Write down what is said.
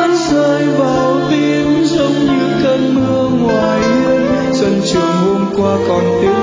vẫn rơi vào tim giống như cơn mưa ngoài hiên. Sân trường hôm qua còn tiếng